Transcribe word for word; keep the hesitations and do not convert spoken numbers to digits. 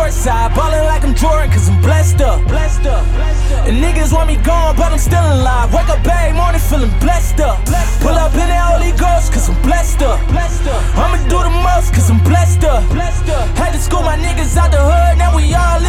court side, ballin' like I'm Jordan, cause I'm blessed up. Blessed up. And niggas want me gone, but I'm still alive. Wake up every morning feeling blessed up. Pull up in